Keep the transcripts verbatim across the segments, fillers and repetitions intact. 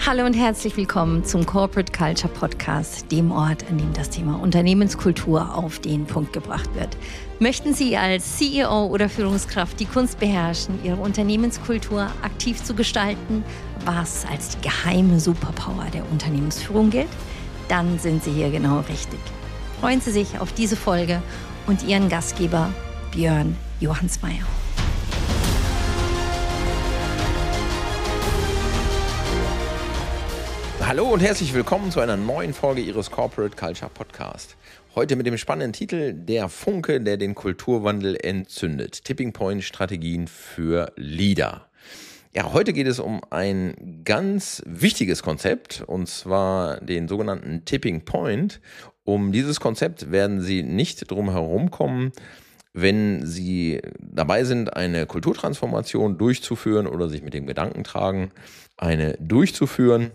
Hallo und herzlich willkommen zum Corporate Culture Podcast, dem Ort, an dem das Thema Unternehmenskultur auf den Punkt gebracht wird. Möchten Sie als C E O oder Führungskraft die Kunst beherrschen, Ihre Unternehmenskultur aktiv zu gestalten, was als die geheime Superpower der Unternehmensführung gilt? Dann sind Sie hier genau richtig. Freuen Sie sich auf diese Folge und Ihren Gastgeber Björn Johannsmeier. Hallo und herzlich willkommen zu einer neuen Folge Ihres Corporate Culture Podcast. Heute mit dem spannenden Titel Der Funke, der den Kulturwandel entzündet. Tipping Point Strategien für Leader. Ja, heute geht es um ein ganz wichtiges Konzept, und zwar den sogenannten Tipping Point. Um dieses Konzept werden Sie nicht drum herum kommen, wenn Sie dabei sind, eine Kulturtransformation durchzuführen oder sich mit dem Gedanken tragen, eine durchzuführen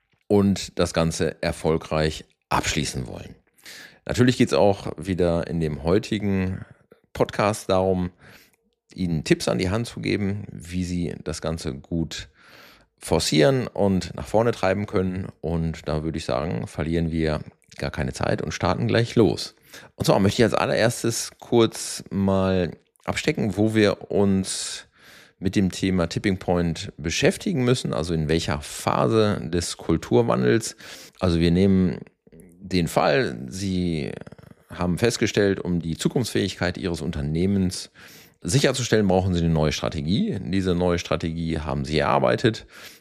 und das Ganze erfolgreich abschließen wollen. Natürlich geht es auch wieder in dem heutigen Podcast darum, Ihnen Tipps an die Hand zu geben, wie Sie das Ganze gut forcieren und nach vorne treiben können. Und da würde ich sagen, verlieren wir gar keine Zeit und starten gleich los. Und zwar möchte ich als allererstes kurz mal abstecken, wo wir uns mit dem Thema Tipping Point beschäftigen müssen, also in welcher Phase des Kulturwandels. Also wir nehmen den Fall, Sie haben festgestellt, um die Zukunftsfähigkeit Ihres Unternehmens sicherzustellen, brauchen Sie eine neue Strategie. Diese neue Strategie haben Sie erarbeitet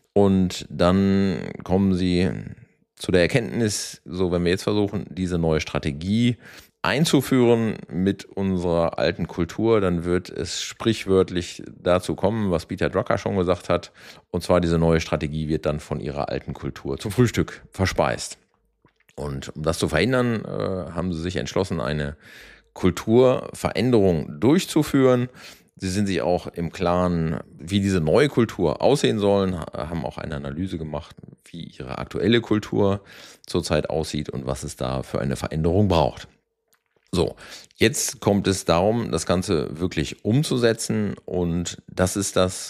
und dann kommen Sie zu der Erkenntnis, so wenn wir jetzt versuchen, diese neue Strategie einzuführen mit unserer alten Kultur, dann wird es sprichwörtlich dazu kommen, was Peter Drucker schon gesagt hat, und zwar diese neue Strategie wird dann von ihrer alten Kultur zum Frühstück verspeist. Und um das zu verhindern, äh, haben sie sich entschlossen, eine Kulturveränderung durchzuführen. Sie sind sich auch im Klaren, wie diese neue Kultur aussehen soll, haben auch eine Analyse gemacht, wie ihre aktuelle Kultur zurzeit aussieht und was es da für eine Veränderung braucht. So, jetzt kommt es darum, das Ganze wirklich umzusetzen, und das ist das,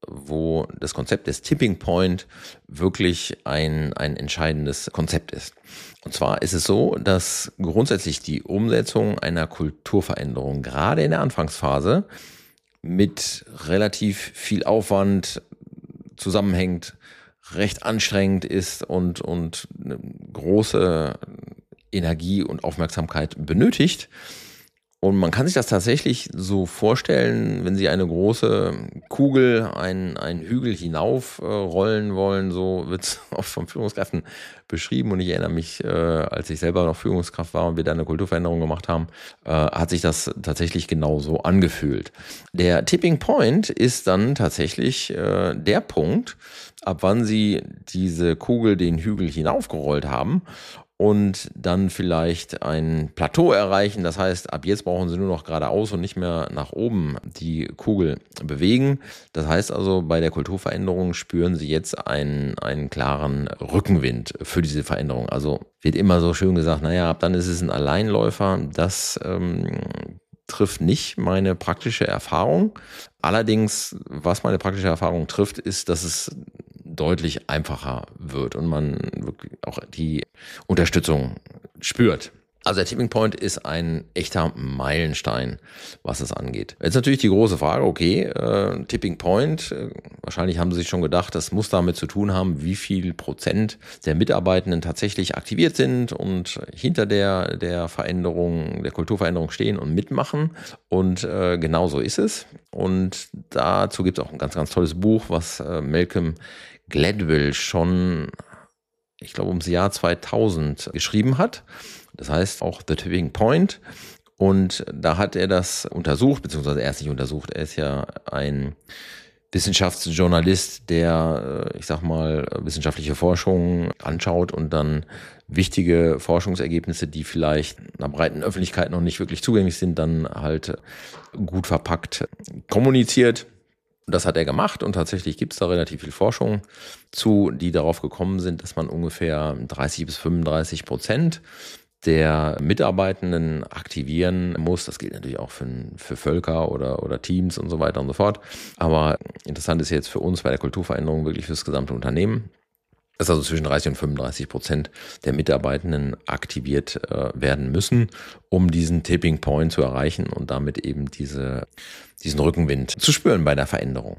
wo das Konzept des Tipping Point wirklich ein, ein entscheidendes Konzept ist. Und zwar ist es so, dass grundsätzlich die Umsetzung einer Kulturveränderung gerade in der Anfangsphase mit relativ viel Aufwand zusammenhängt, recht anstrengend ist und, und eine große Energie und Aufmerksamkeit benötigt. Und man kann sich das tatsächlich so vorstellen, wenn Sie eine große Kugel, einen, einen Hügel hinauf äh, rollen wollen, so wird es oft von Führungskräften beschrieben. Und ich erinnere mich, äh, als ich selber noch Führungskraft war und wir da eine Kulturveränderung gemacht haben, äh, hat sich das tatsächlich genauso angefühlt. Der Tipping Point ist dann tatsächlich äh, der Punkt, ab wann Sie diese Kugel den Hügel hinaufgerollt haben und dann vielleicht ein Plateau erreichen. Das heißt, ab jetzt brauchen Sie nur noch geradeaus und nicht mehr nach oben die Kugel bewegen. Das heißt also, bei der Kulturveränderung spüren Sie jetzt einen, einen klaren Rückenwind für diese Veränderung. Also wird immer so schön gesagt, naja, ab dann ist es ein Alleinläufer. Das ähm, trifft nicht meine praktische Erfahrung. Allerdings, was meine praktische Erfahrung trifft, ist, dass es deutlich einfacher wird und man wirklich auch die Unterstützung spürt. Also der Tipping Point ist ein echter Meilenstein, was es angeht. Jetzt natürlich die große Frage, okay, äh, Tipping Point, äh, wahrscheinlich haben Sie sich schon gedacht, das muss damit zu tun haben, wie viel Prozent der Mitarbeitenden tatsächlich aktiviert sind und hinter der, der Veränderung, der Kulturveränderung stehen und mitmachen. Und äh, genau so ist es. Und dazu gibt es auch ein ganz, ganz tolles Buch, was äh, Malcolm Gladwell schon, ich glaube, ums Jahr zweitausend geschrieben hat. Das heißt auch The Tipping Point. Und da hat er das untersucht, beziehungsweise er ist nicht untersucht. Er ist ja ein Wissenschaftsjournalist, der, ich sag mal, wissenschaftliche Forschung anschaut und dann wichtige Forschungsergebnisse, die vielleicht einer breiten Öffentlichkeit noch nicht wirklich zugänglich sind, dann halt gut verpackt kommuniziert. Das hat er gemacht und tatsächlich gibt es da relativ viel Forschung zu, die darauf gekommen sind, dass man ungefähr dreißig bis fünfunddreißig Prozent der Mitarbeitenden aktivieren muss. Das gilt natürlich auch für, für Völker oder, oder Teams und so weiter und so fort. Aber interessant ist jetzt für uns bei der Kulturveränderung wirklich für das gesamte Unternehmen. dass also zwischen dreißig und fünfunddreißig Prozent der Mitarbeitenden aktiviert äh, werden müssen, um diesen Tipping Point zu erreichen und damit eben diese, diesen Rückenwind zu spüren bei der Veränderung.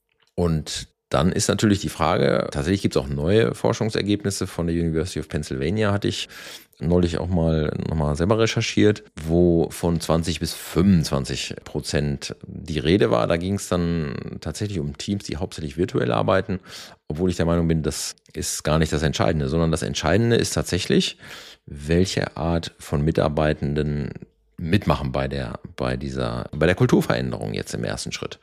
Und dann ist natürlich die Frage, tatsächlich gibt es auch neue Forschungsergebnisse von der University of Pennsylvania, hatte ich neulich auch mal nochmal selber recherchiert, wo von zwanzig bis fünfundzwanzig Prozent die Rede war. Da ging es dann tatsächlich um Teams, die hauptsächlich virtuell arbeiten, obwohl ich der Meinung bin, das ist gar nicht das Entscheidende, sondern das Entscheidende ist tatsächlich, welche Art von Mitarbeitenden mitmachen bei der, bei dieser, bei der Kulturveränderung jetzt im ersten Schritt.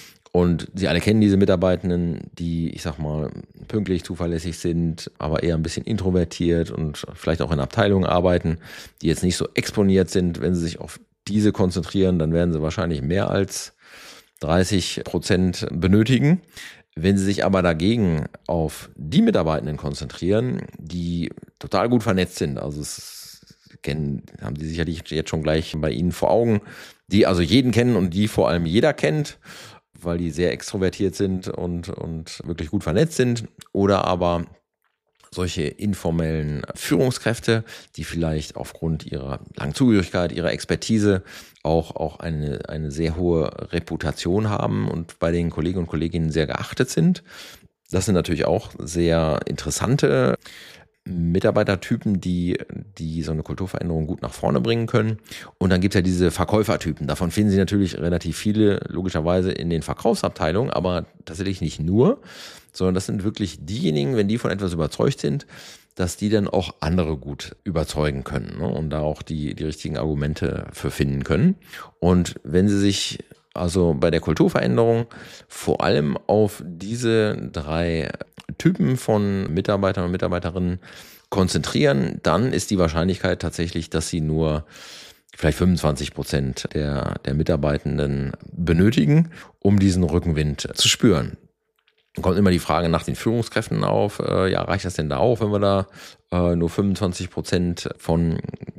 Und Sie alle kennen diese Mitarbeitenden, die, ich sag mal, pünktlich, zuverlässig sind, aber eher ein bisschen introvertiert und vielleicht auch in Abteilungen arbeiten, die jetzt nicht so exponiert sind. Wenn Sie sich auf diese konzentrieren, dann werden Sie wahrscheinlich mehr als dreißig Prozent benötigen. Wenn Sie sich aber dagegen auf die Mitarbeitenden konzentrieren, die total gut vernetzt sind, also es kennen, haben Sie sicherlich jetzt schon gleich bei Ihnen vor Augen, die also jeden kennen und die vor allem jeder kennt, weil die sehr extrovertiert sind und, und wirklich gut vernetzt sind, oder aber solche informellen Führungskräfte, die vielleicht aufgrund ihrer langen Zugehörigkeit, ihrer Expertise auch, auch eine, eine sehr hohe Reputation haben und bei den Kollegen und Kolleginnen sehr geachtet sind. Das sind natürlich auch sehr interessante Mitarbeitertypen, die, die so eine Kulturveränderung gut nach vorne bringen können. Und dann gibt es ja diese Verkäufertypen. Davon finden Sie natürlich relativ viele, logischerweise in den Verkaufsabteilungen, aber tatsächlich nicht nur, sondern das sind wirklich diejenigen, wenn die von etwas überzeugt sind, dass die dann auch andere gut überzeugen können, ne? Und da auch die, die richtigen Argumente für finden können. Und wenn Sie sich also bei der Kulturveränderung vor allem auf diese drei Typen von Mitarbeitern und Mitarbeiterinnen konzentrieren, dann ist die Wahrscheinlichkeit tatsächlich, dass sie nur vielleicht fünfundzwanzig Prozent der, der Mitarbeitenden benötigen, um diesen Rückenwind zu spüren. Dann kommt immer die Frage nach den Führungskräften auf, äh, ja, reicht das denn da auch, wenn wir da äh, nur fünfundzwanzig Prozent von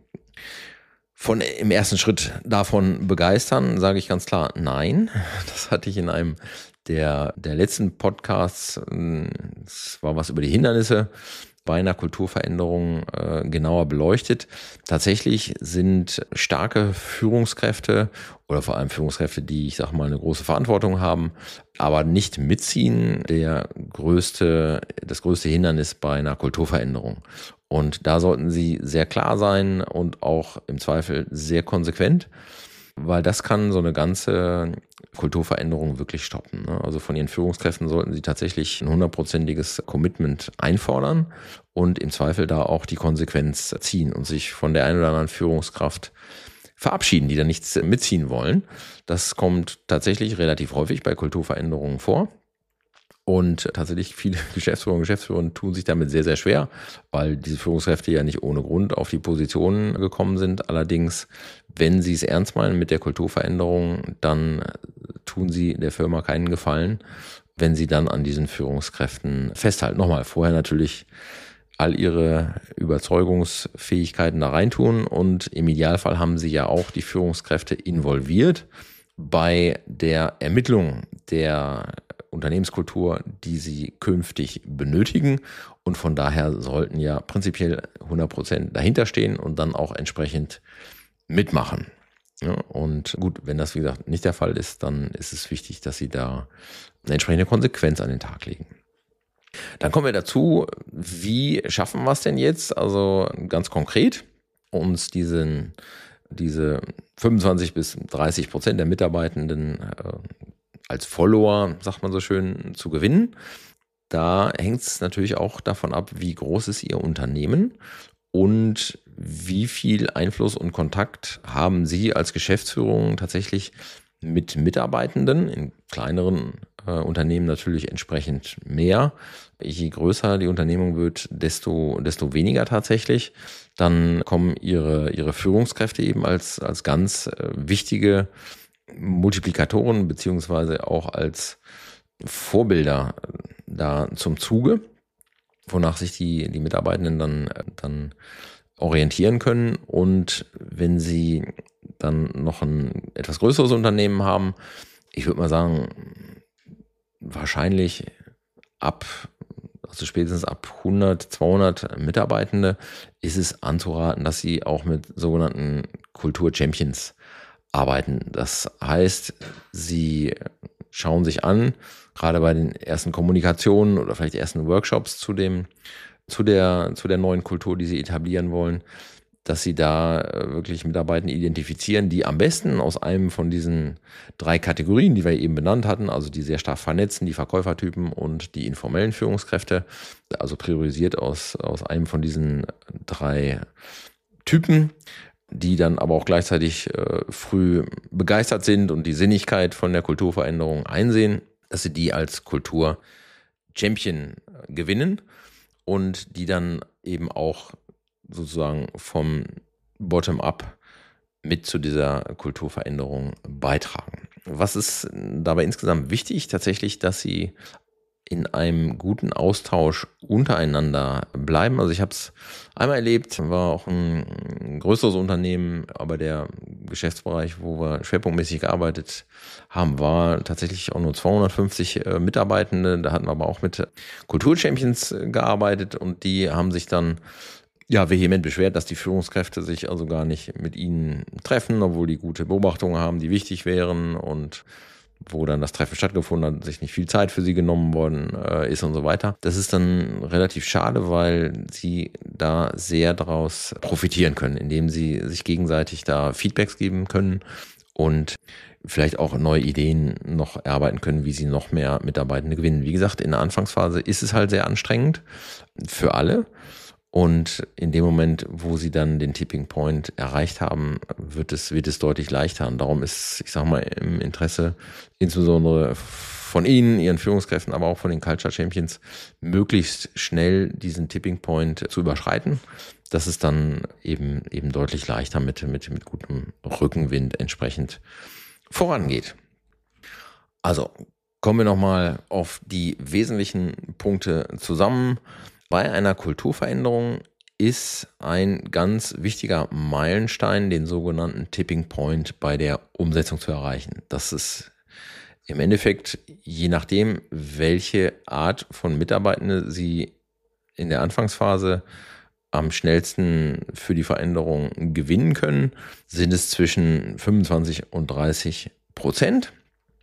von im ersten Schritt davon begeistern? Sage ich ganz klar, nein. Das hatte ich in einem der, der letzten Podcasts, das war was über die Hindernisse bei einer Kulturveränderung äh, genauer beleuchtet. Tatsächlich sind starke Führungskräfte oder vor allem Führungskräfte, die, ich sag mal, eine große Verantwortung haben, aber nicht mitziehen, der größte, das größte Hindernis bei einer Kulturveränderung. Und da sollten Sie sehr klar sein und auch im Zweifel sehr konsequent, weil das kann so eine ganze Kulturveränderung wirklich stoppen. Also von Ihren Führungskräften sollten Sie tatsächlich ein hundertprozentiges Commitment einfordern und im Zweifel da auch die Konsequenz ziehen und sich von der einen oder anderen Führungskraft verabschieden, die da nichts mitziehen wollen. Das kommt tatsächlich relativ häufig bei Kulturveränderungen vor. Und tatsächlich viele Geschäftsführer und Geschäftsführer tun sich damit sehr, sehr schwer, weil diese Führungskräfte ja nicht ohne Grund auf die Positionen gekommen sind. Allerdings, wenn sie es ernst meinen mit der Kulturveränderung, dann tun sie der Firma keinen Gefallen, wenn sie dann an diesen Führungskräften festhalten. Nochmal, vorher natürlich all ihre Überzeugungsfähigkeiten da reintun und im Idealfall haben sie ja auch die Führungskräfte involviert bei der Ermittlung der Unternehmenskultur, die sie künftig benötigen, und von daher sollten ja prinzipiell hundert Prozent dahinter stehen und dann auch entsprechend mitmachen. Ja, und gut, wenn das wie gesagt nicht der Fall ist, dann ist es wichtig, dass sie da eine entsprechende Konsequenz an den Tag legen. Dann kommen wir dazu, wie schaffen wir es denn jetzt, also ganz konkret, uns diesen, diese fünfundzwanzig bis dreißig Prozent der Mitarbeitenden äh, als Follower, sagt man so schön, zu gewinnen. Da hängt es natürlich auch davon ab, wie groß ist Ihr Unternehmen und wie viel Einfluss und Kontakt haben Sie als Geschäftsführung tatsächlich mit Mitarbeitenden. In kleineren äh, Unternehmen natürlich entsprechend mehr. Je größer die Unternehmung wird, desto, desto weniger tatsächlich. Dann kommen Ihre, Ihre Führungskräfte eben als, als ganz äh, wichtige Multiplikatoren beziehungsweise auch als Vorbilder da zum Zuge, wonach sich die, die Mitarbeitenden dann, dann orientieren können. Und wenn sie dann noch ein etwas größeres Unternehmen haben, ich würde mal sagen, wahrscheinlich ab, also spätestens ab hundert, zweihundert Mitarbeitende, ist es anzuraten, dass sie auch mit sogenannten Kultur-Champions arbeiten. Das heißt, sie schauen sich an, gerade bei den ersten Kommunikationen oder vielleicht ersten Workshops zu dem, zu der, zu der neuen Kultur, die sie etablieren wollen, dass sie da wirklich Mitarbeitende identifizieren, die am besten aus einem von diesen drei Kategorien, die wir eben benannt hatten, also die sehr stark vernetzen, die Verkäufertypen und die informellen Führungskräfte, also priorisiert aus, aus einem von diesen drei Typen, die dann aber auch gleichzeitig äh, früh begeistert sind und die Sinnigkeit von der Kulturveränderung einsehen, dass sie die als Kultur-Champion gewinnen und die dann eben auch sozusagen vom Bottom-up mit zu dieser Kulturveränderung beitragen. Was ist dabei insgesamt wichtig? Tatsächlich, dass sie in einem guten Austausch untereinander bleiben. Also ich habe es einmal erlebt, war auch ein größeres Unternehmen, aber der Geschäftsbereich, wo wir schwerpunktmäßig gearbeitet haben, war tatsächlich auch nur zweihundertfünfzig äh, Mitarbeitende. Da hatten wir aber auch mit Kulturchampions gearbeitet und die haben sich dann ja vehement beschwert, dass die Führungskräfte sich also gar nicht mit ihnen treffen, obwohl die gute Beobachtungen haben, die wichtig wären und wo dann das Treffen stattgefunden hat, sich nicht viel Zeit für sie genommen worden äh, ist und so weiter. Das ist dann relativ schade, weil sie da sehr daraus profitieren können, indem sie sich gegenseitig da Feedbacks geben können und vielleicht auch neue Ideen noch erarbeiten können, wie sie noch mehr Mitarbeitende gewinnen. Wie gesagt, in der Anfangsphase ist es halt sehr anstrengend für alle. Und in dem Moment, wo sie dann den Tipping Point erreicht haben, wird es, wird es deutlich leichter. Und darum ist, ich sag mal, im Interesse insbesondere von Ihnen, Ihren Führungskräften, aber auch von den Culture Champions, möglichst schnell diesen Tipping Point zu überschreiten. Das ist dann eben, eben deutlich leichter mit, mit, mit gutem Rückenwind entsprechend vorangeht. Also, kommen wir nochmal auf die wesentlichen Punkte zusammen. Bei einer Kulturveränderung ist ein ganz wichtiger Meilenstein, den sogenannten Tipping Point bei der Umsetzung zu erreichen. Das ist im Endeffekt, je nachdem, welche Art von Mitarbeitenden Sie in der Anfangsphase am schnellsten für die Veränderung gewinnen können, sind es zwischen fünfundzwanzig und dreißig Prozent.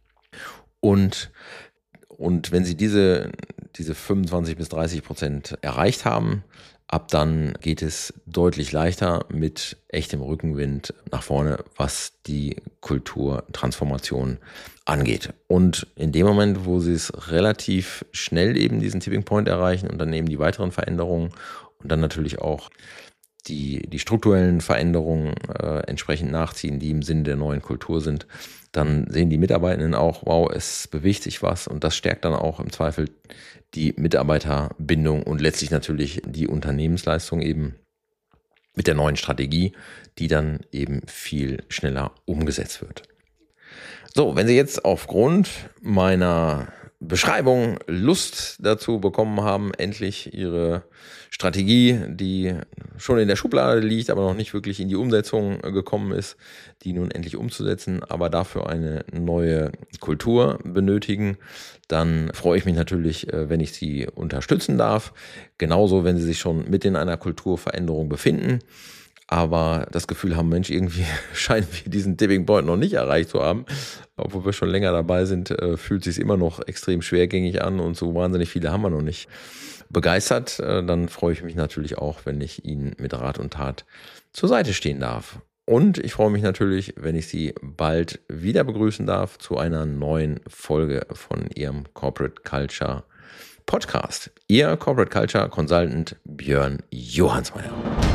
Und Und wenn Sie diese, diese fünfundzwanzig bis dreißig Prozent erreicht haben, ab dann geht es deutlich leichter mit echtem Rückenwind nach vorne, was die Kulturtransformation angeht. Und in dem Moment, wo Sie es relativ schnell eben diesen Tipping Point erreichen und dann eben die weiteren Veränderungen und dann natürlich auch die, die strukturellen Veränderungen äh, entsprechend nachziehen, die im Sinne der neuen Kultur sind, dann sehen die Mitarbeitenden auch, wow, es bewegt sich was und das stärkt dann auch im Zweifel die Mitarbeiterbindung und letztlich natürlich die Unternehmensleistung eben mit der neuen Strategie, die dann eben viel schneller umgesetzt wird. So, wenn Sie jetzt aufgrund meiner Beschreibung Lust dazu bekommen haben, endlich Ihre Strategie, die schon in der Schublade liegt, aber noch nicht wirklich in die Umsetzung gekommen ist, die nun endlich umzusetzen, aber dafür eine neue Kultur benötigen, dann freue ich mich natürlich, wenn ich Sie unterstützen darf. Genauso, wenn Sie sich schon mitten in einer Kulturveränderung befinden, aber das Gefühl haben, Mensch, irgendwie scheinen wir diesen Tipping Point noch nicht erreicht zu haben. Obwohl wir schon länger dabei sind, fühlt es sich immer noch extrem schwergängig an und so wahnsinnig viele haben wir noch nicht begeistert. Dann freue ich mich natürlich auch, wenn ich Ihnen mit Rat und Tat zur Seite stehen darf. Und ich freue mich natürlich, wenn ich Sie bald wieder begrüßen darf zu einer neuen Folge von Ihrem Corporate Culture Podcast. Ihr Corporate Culture Consultant Björn Johansmeier.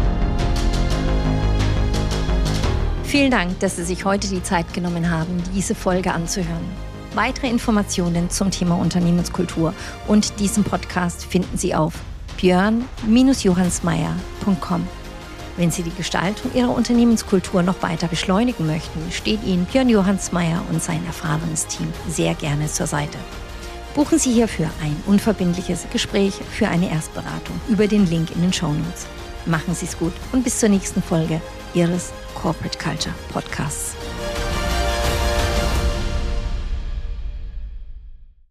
Vielen Dank, dass Sie sich heute die Zeit genommen haben, diese Folge anzuhören. Weitere Informationen zum Thema Unternehmenskultur und diesem Podcast finden Sie auf björn johansmeier punkt com. Wenn Sie die Gestaltung Ihrer Unternehmenskultur noch weiter beschleunigen möchten, steht Ihnen Björn Johansmeier und sein erfahrenes Team sehr gerne zur Seite. Buchen Sie hierfür ein unverbindliches Gespräch für eine Erstberatung über den Link in den Shownotes. Machen Sie es gut und bis zur nächsten Folge Ihres Corporate Culture Podcasts.